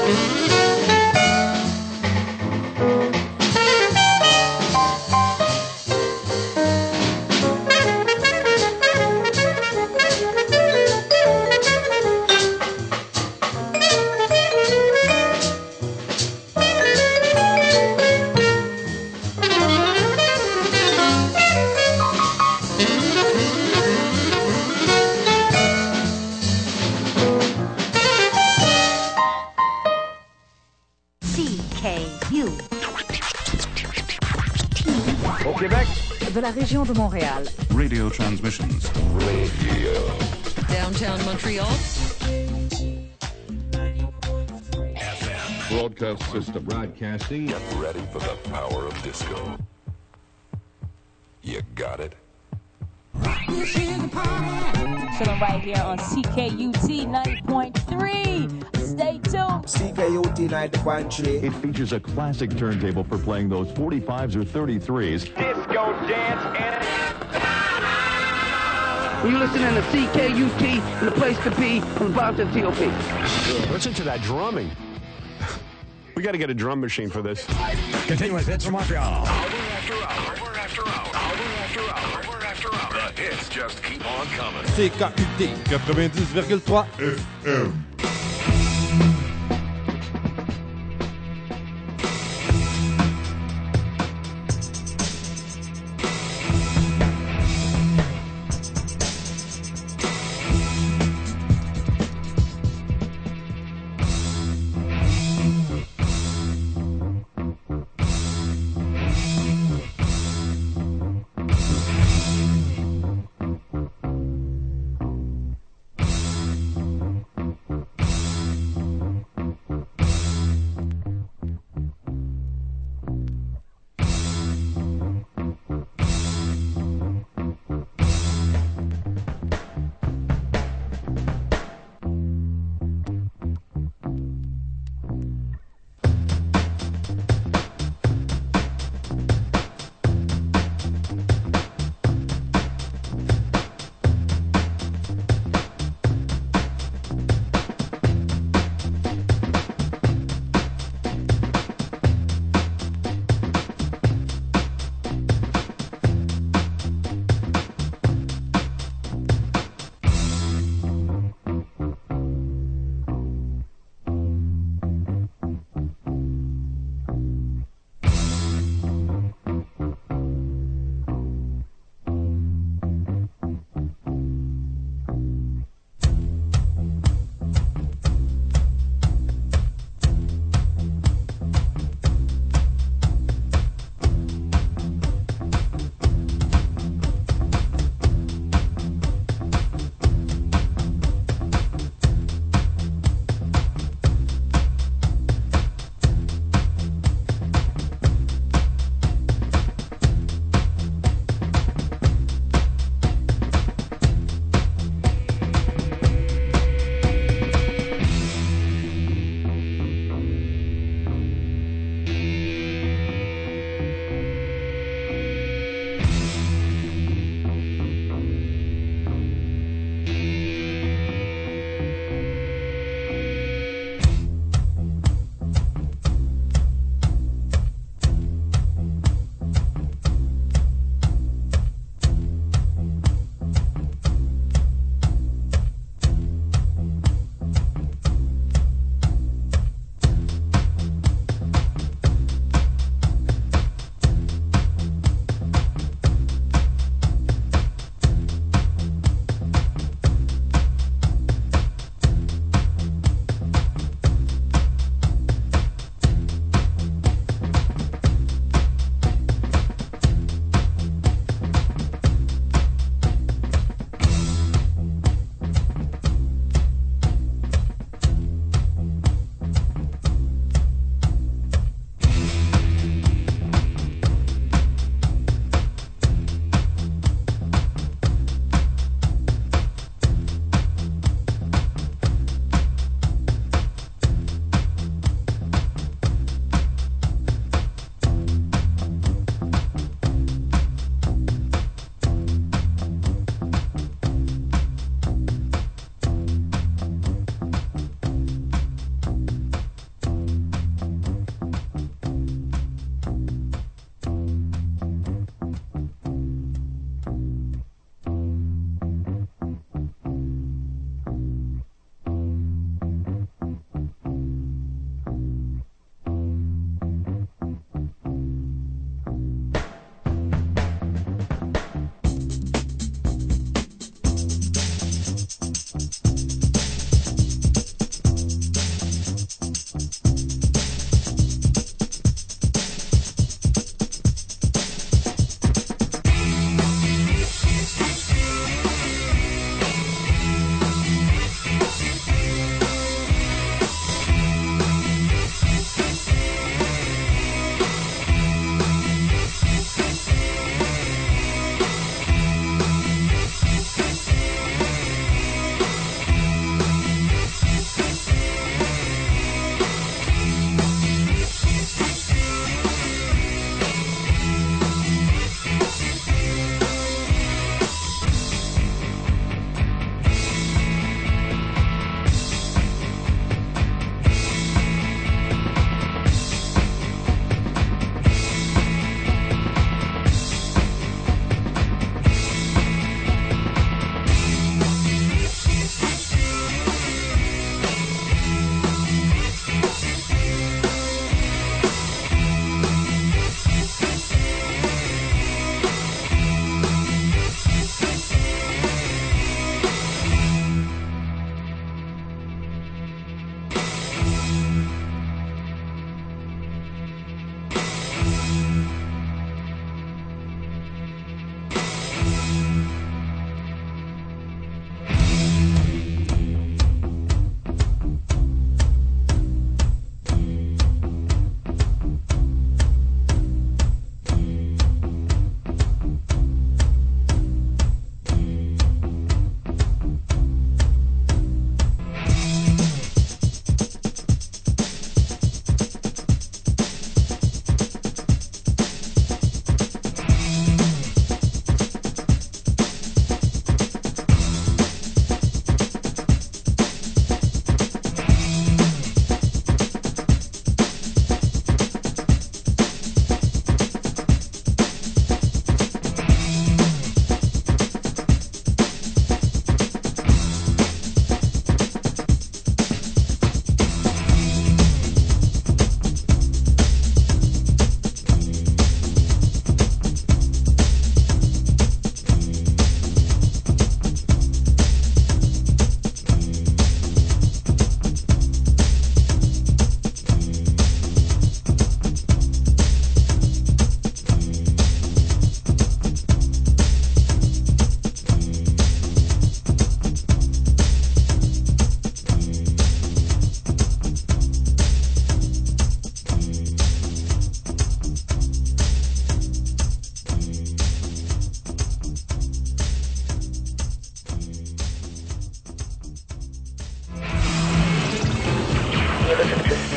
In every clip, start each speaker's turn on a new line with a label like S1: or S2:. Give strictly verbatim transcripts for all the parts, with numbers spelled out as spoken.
S1: De la région de Montréal.
S2: Radio transmissions.
S3: Radio.
S4: Downtown Montreal.
S3: F M.
S2: Broadcast system.
S3: Broadcasting. Get ready for the power of disco. You got it?
S5: Chilling right here on C K U T ninety point three. Stay tuned.
S6: C K U T ninety point three.
S7: It features a classic turntable for playing those forty-fives or thirty-threes.
S8: Disco dance and... You listening to C K U T, the place to be, from Boston T O P.
S9: Listen to that drumming. We got to get a drum machine for this.
S10: Continuous hits from Montreal.
S3: Hour after hour, hour after hour, hour after hour, hour after hour. The hits just keep on coming.
S11: C K U T ninety virgule three F M.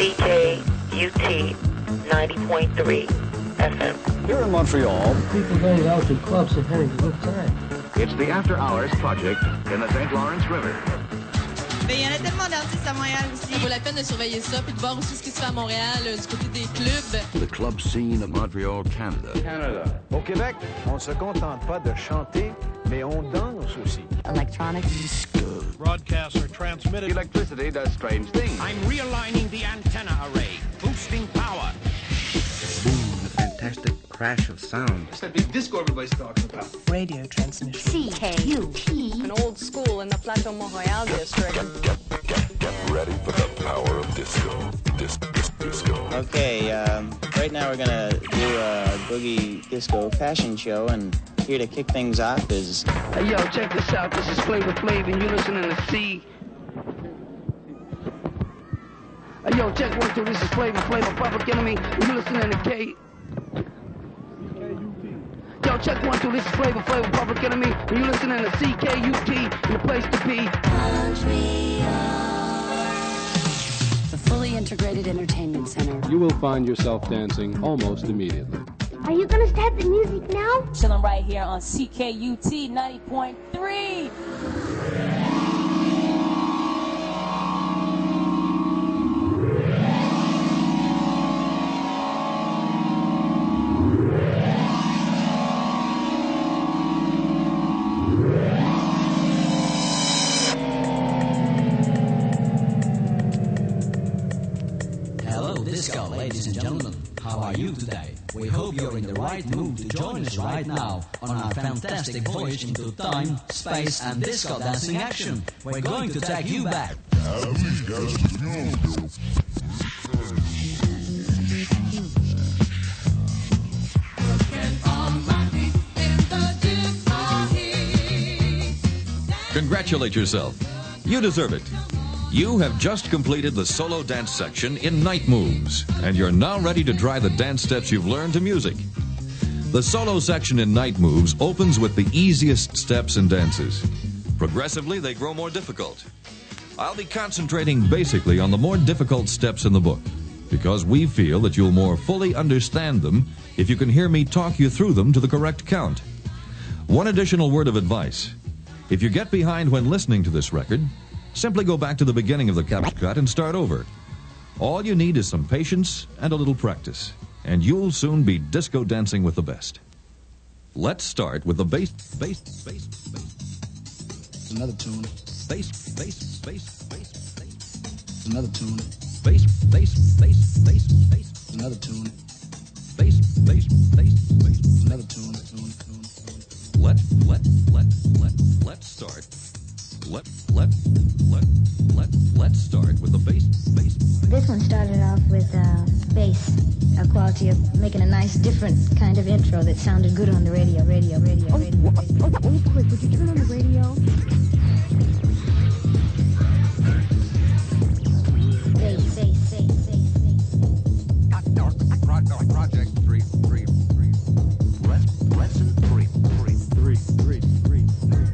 S12: C K U T ninety point three F M.
S10: Here in Montreal,
S13: people going out to clubs and having a good time.
S3: It's the After Hours Project in the Saint Lawrence River.
S14: Mais il y en a tellement d'artistes à Montréal aussi.
S4: Ça vaut la peine de surveiller ça puis de voir aussi ce qui se fait à Montréal, euh, du côté des clubs.
S2: The club scene of Montreal, Canada.
S10: Canada. Au Québec, on ne se contente pas de chanter, mais on danse aussi.
S1: Electronic disco.
S11: Broadcasts are transmitted.
S3: Electricity does strange things.
S15: I'm realigning the antenna array, boosting power.
S16: Boom, a fantastic crash of sound.
S17: It's that big disco everybody's talking about.
S5: Radio transmission.
S18: C K U T.
S4: An old school in the Plateau Montréal district.
S3: Get, get, get ready for the power of disco. Dis, dis, disco.
S19: Okay, um, right now we're gonna do a boogie disco fashion show, and here to kick things off is...
S8: Hey, yo, check this out. This is Flavor Flav, and you're listening to C. Hey, yo, check one, two. This is Flavor Flav, Public Enemy, and you're listening to K. Yo, check one, two. This is Flavor Flav, Public Enemy, and you're listening to C K U T, and the place to be.
S1: The fully integrated entertainment center.
S20: You will find yourself dancing almost immediately.
S18: Are you gonna start the music now?
S5: Chilling right here on C K U T ninety point three.
S21: Disco, ladies and gentlemen, how are you today? We hope you're in the right mood to join us right now on our fantastic voyage into time, space and disco dancing action. We're going to take you back.
S22: Congratulate yourself. You deserve it. You have just completed the solo dance section in Night Moves, and you're now ready to try the dance steps you've learned to music. The solo section in Night Moves opens with the easiest steps and dances. Progressively, they grow more difficult. I'll be concentrating basically on the more difficult steps in the book, because we feel that you'll more fully understand them if you can hear me talk you through them to the correct count. One additional word of advice. If you get behind when listening to this record, simply go back to the beginning of the cut and start over. All you need is some patience and a little practice, and you'll soon be disco dancing with the best. Let's start with the bass, bass, bass, bass.
S23: Another tune.
S22: Bass, bass, bass, bass, bass.
S23: Another tune.
S22: Bass, bass, bass, bass, bass.
S23: Another tune.
S22: Bass, bass, bass, bass.
S23: Another tune. Tune, tune, tune.
S22: Let, let, let, let, let's start. Let, let, let, let, let's start with the bass, bass.
S18: This one started off with uh, bass, a quality of making a nice, different kind of intro that sounded good on the radio, radio, radio, radio, radio. Oh, oh, oh, quick, would you turn on the radio? Bass, bass, bass, bass, bass.
S2: Project three, three, three. Lesson three, three, three, three, three.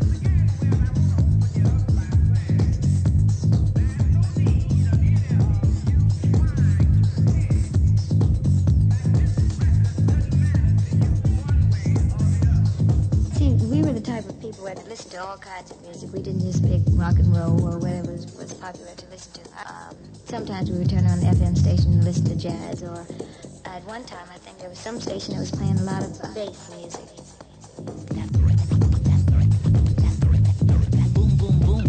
S18: People had to listen to all kinds of music. We didn't just pick rock and roll or whatever was, was popular to listen to. Um, sometimes we would turn on the F M station and listen to jazz, or at one time I think there was some station that was playing a lot of uh, bass music.
S21: Boom, boom, boom.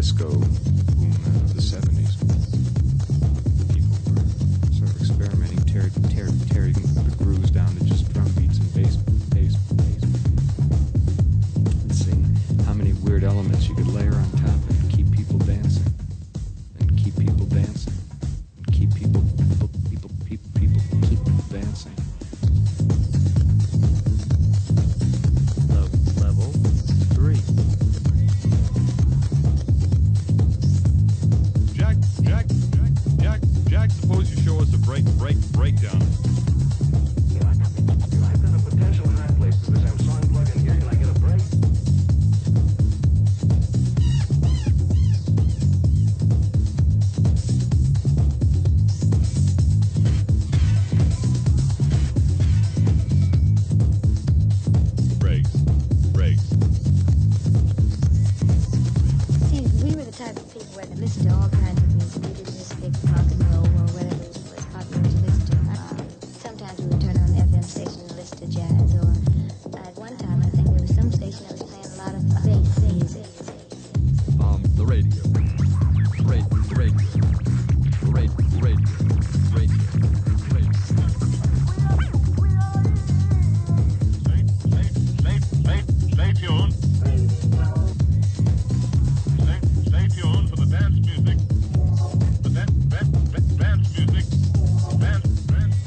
S6: disco boom of the seventies. People were sort of experimenting, tear, tear, tearing the grooves down to just drum beats and bass, bass, bass. And seeing how many weird elements you could layer on top and keep people dancing. And keep people dancing. And keep people, people, people, people, people keep dancing.
S2: Level three.
S11: Jack, Jack, Jack, Jack, Jack, suppose you show us a break, break, breakdown.
S10: I've got a potential in that place because I'm so unplugged in here. Can I get a break?
S11: Breaks, breaks.
S18: See, we were the type of people that listened to all kinds of music. We didn't just pick rock and roll or whatever was popular to listen to. Uh, sometimes we would turn on the F M station and listen to jazz, or at one time I think there was some station that was playing a lot of bass music.
S22: Um, the radio. Radio, radio. Radio, radio. Radio, radio.
S3: Stay tuned. Stay, stay tuned for the dance music. The dance, dance, dance music. Dance, dance,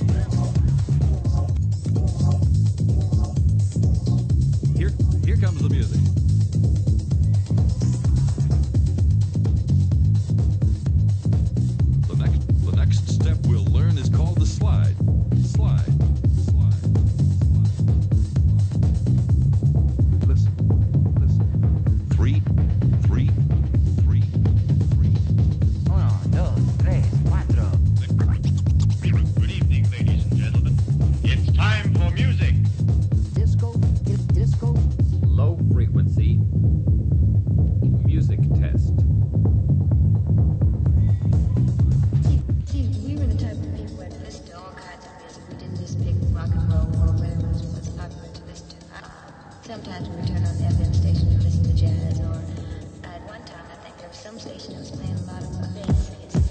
S3: dance.
S22: Here, here comes the music. The next, the next step we'll learn is called the slide. Slide. Slide. Listen. Listen. Three, three, three, three.
S2: Uno, dos, tres, cuatro.
S3: Good evening, ladies and gentlemen. It's time for music.
S8: Disco, disco.
S2: Low frequency music test.
S18: See, we were the type of people that listened to all kinds of music. We didn't just pick rock and roll or whatever was, was popular to listen to. Uh, sometimes we would turn on the F M station and listen to jazz, or at one time I think there was some station that was playing a lot of bass music.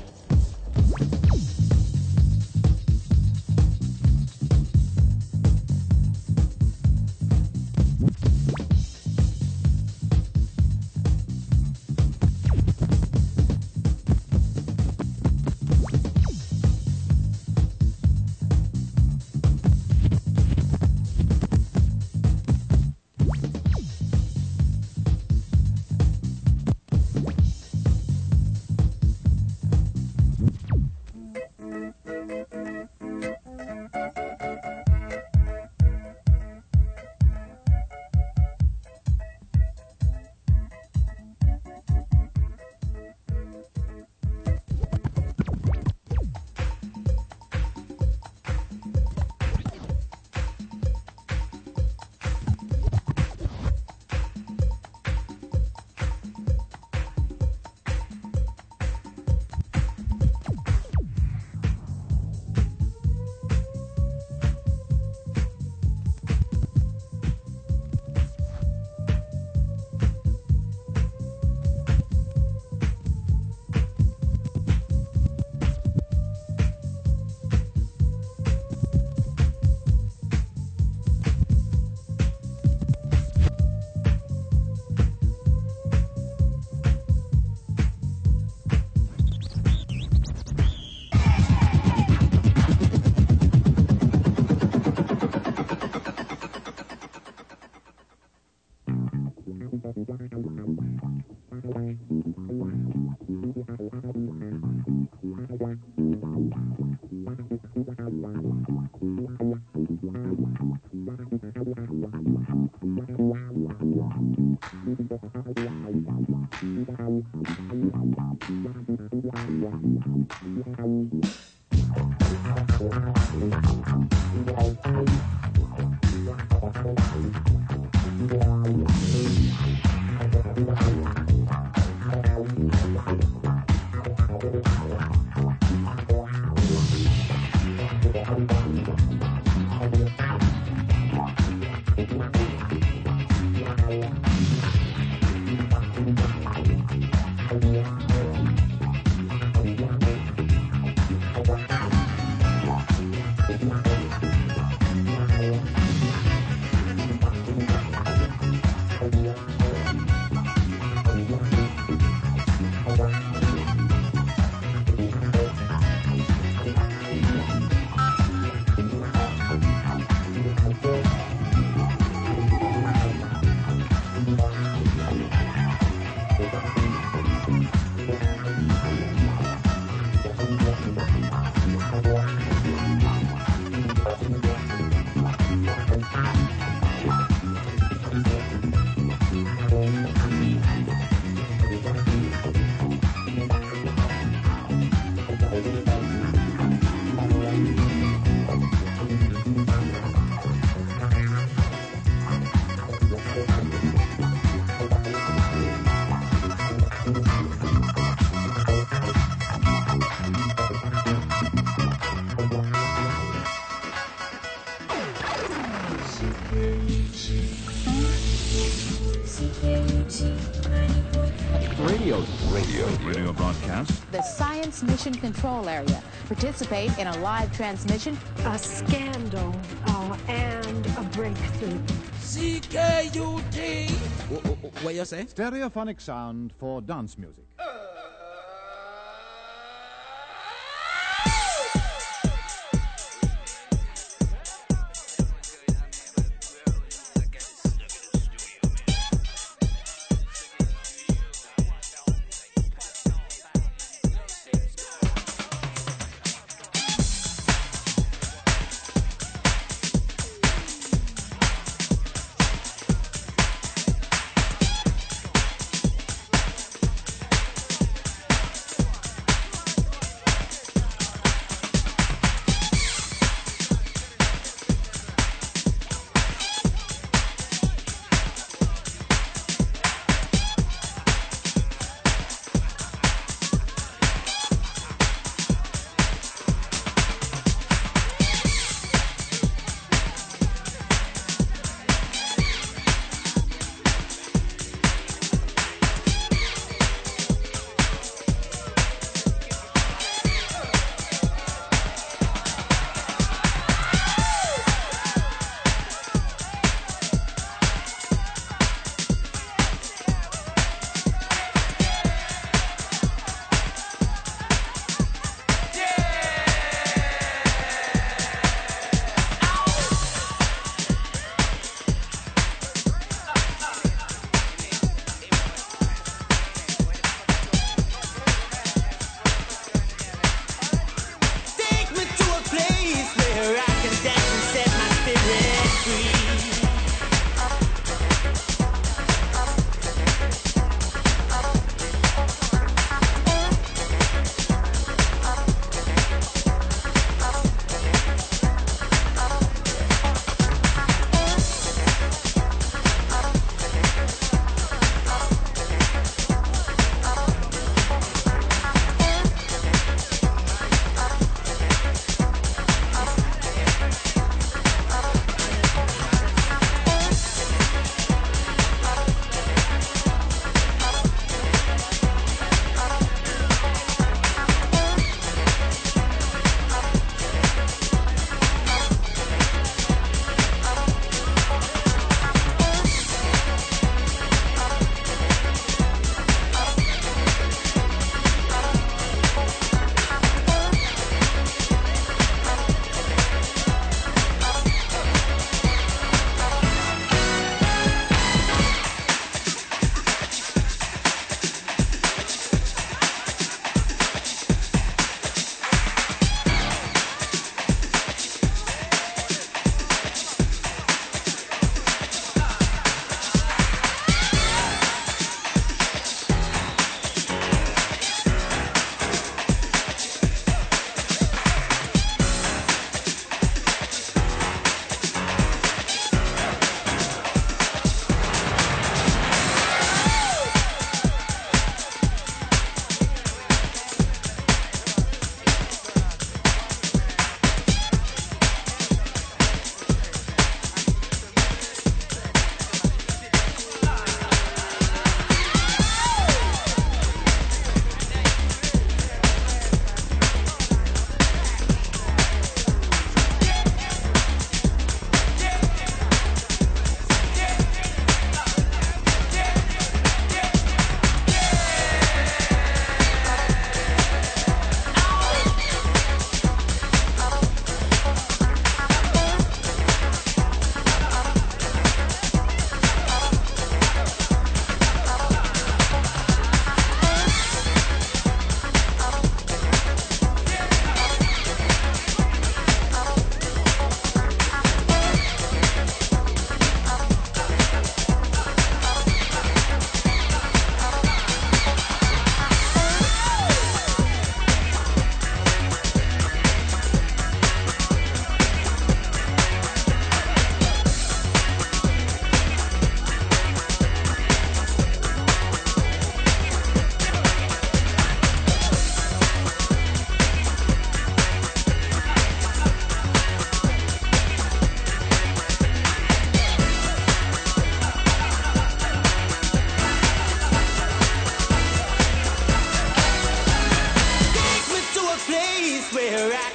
S22: radio.
S3: Radio broadcast.
S7: The Science Mission Control Area. Participate in a live transmission.
S9: A scandal uh, and a breakthrough.
S12: C K U T. What you say?
S24: Stereophonic sound for dance music.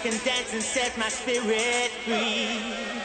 S13: can dance and set my spirit free.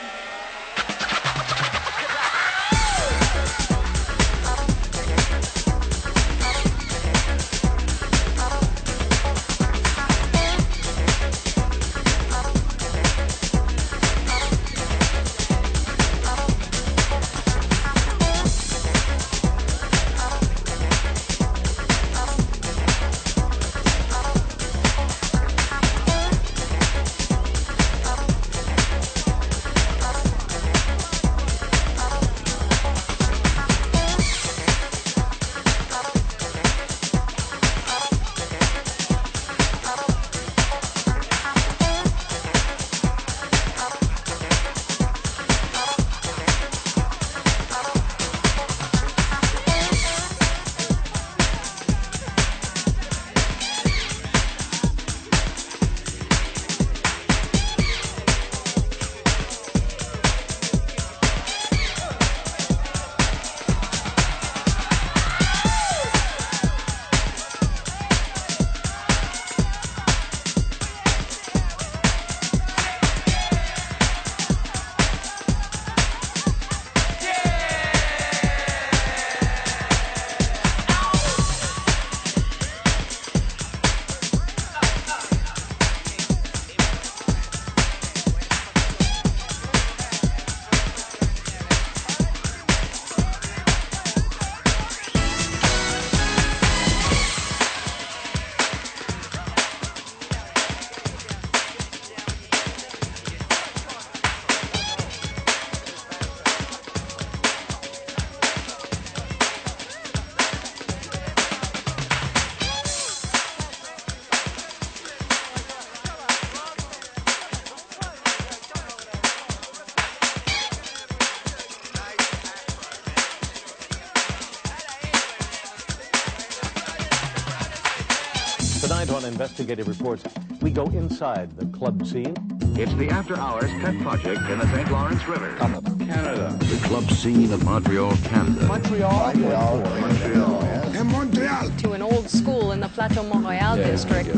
S2: Tonight on Investigative Reports, we go inside the club scene.
S14: It's the After Hours pet project in the Saint Lawrence River.
S2: Canada.
S14: The club scene of Montreal, Canada.
S2: Montreal. Montreal.
S14: Montreal.
S2: And Montreal.
S4: To an old school in the Plateau Montreal
S14: Yeah,
S4: district.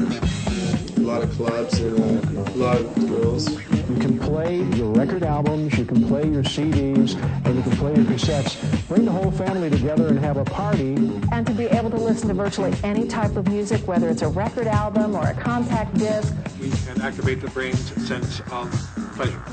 S14: A lot of clubs and uh, a lot of girls.
S15: You can play your record albums, you can play your C Ds, and you can play your cassettes. Bring the whole family together and have a party.
S7: And to be able to listen to virtually any type of music, whether it's a record album or a compact disc.
S11: We can activate the brain's sense of pleasure.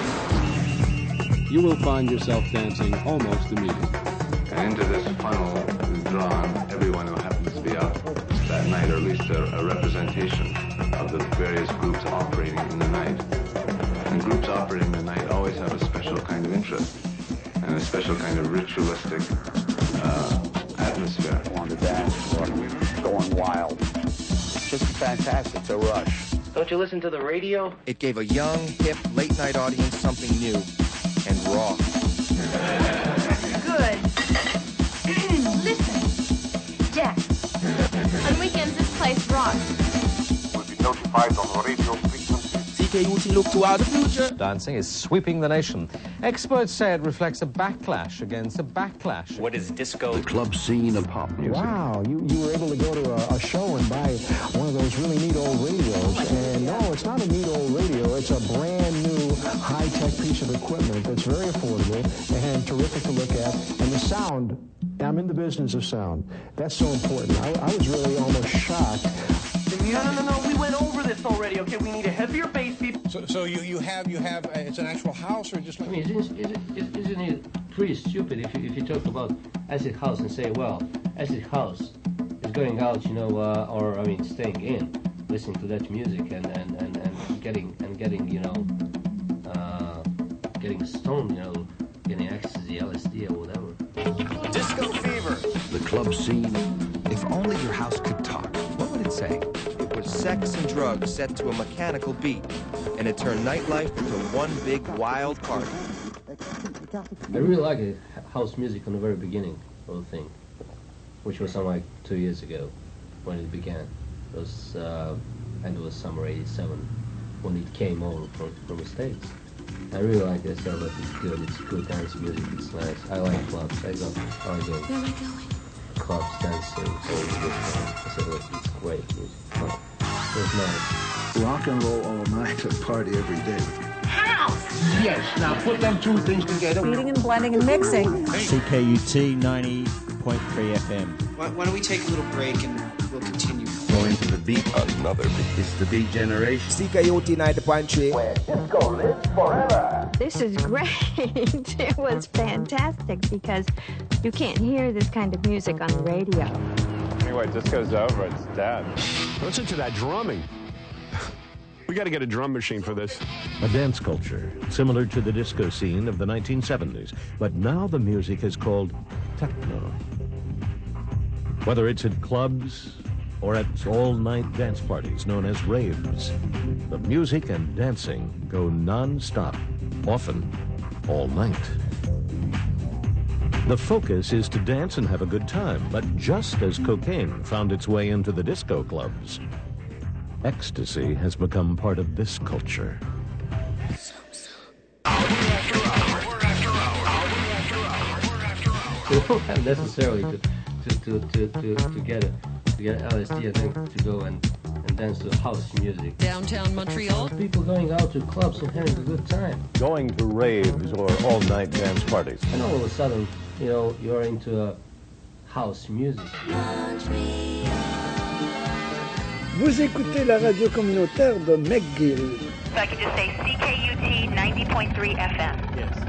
S20: You will find yourself dancing almost immediately.
S14: And into this funnel is drawn everyone who happens to be out that night, or at least a, a representation of the various groups operating in the night. And groups operating in the night always have a special kind of interest and a special kind of ritualistic uh, atmosphere.
S10: On the dance floor, going wild. Just fantastic to Rush.
S16: Don't you listen to the radio?
S25: It gave a young, hip, late-night audience something new and raw.
S26: Good. Listen, Jack. On weekends, this place rocks.
S3: Will be notified on the radio frequency.
S27: C K U T look toward the future.
S2: Dancing is sweeping the nation. Experts say it reflects a backlash against a backlash.
S28: What is disco?
S14: The club scene of pop music.
S15: Wow, you, you were able to go to a, a show and buy one of those really neat old radios. And no, it's not a neat old radio. It's a brand new high-tech piece of equipment that's very affordable and terrific to look at. And the sound, I'm in the business of sound. That's so important. I, I was really almost shocked.
S16: No, no, no, no. We went over this already. Okay, we need a heavier bass beat.
S12: So, so you, you have you have uh, it's an actual house or just like?
S29: I mean, isn't, isn't, isn't it pretty stupid if you if you talk about acid house and say, well, acid house is going out, you know, uh, or I mean, staying in, listening to that music and and, and, and getting and getting you know, uh, getting stoned, you know, getting ecstasy, L S D or whatever.
S25: Disco fever.
S14: The club scene.
S25: If only your house could talk, what would it say? It was sex and drugs set to a mechanical beat, and it turned nightlife into one big wild party.
S29: I really like it, house music from the very beginning of the thing, which was something like two years ago when it began. It was uh, and it was summer eighty-seven when it came over from, from the States. I really like it. So that it's good. It's good dance music. It's nice. I like clubs. I go. I like going.
S26: Where am I going?
S29: Clubs, dancing, all this stuff. I said, look, it's great music. It was nice.
S1: Rock and roll all night and party every day.
S5: House! Yes, now put them two things together.
S7: Feeding and blending and mixing.
S6: C K U T ninety point three F M.
S8: Why, why don't we take a little break and we'll continue?
S1: Going to the beat. Another beat. It's the beat generation.
S27: C K U T ninety point three.
S5: Where disco lives forever.
S17: This is great. It was fantastic because you can't hear this kind of music on the radio.
S11: Anyway, disco's over. It's dead.
S19: Listen to that drumming. We got to get a drum machine for this.
S21: A dance culture similar to the disco scene of the nineteen seventies, but now the music is called techno. Whether it's at clubs or at all-night dance parties known as raves, the music and dancing go non-stop, often all night. The focus is to dance and have a good time, but just as cocaine found its way into the disco clubs, ecstasy has become part of this culture.
S29: You don't have necessarily to to, to, to, to get a to get L S D, I think, to go and, and dance to house music.
S4: Downtown Montreal.
S29: People going out to clubs and having a good time.
S21: Going to raves or all-night dance parties.
S29: And all of a sudden, you know, you're into a house music.
S23: Vous écoutez la radio communautaire de McGill.
S28: So I could just say C K U T ninety point three F M.
S29: Yes.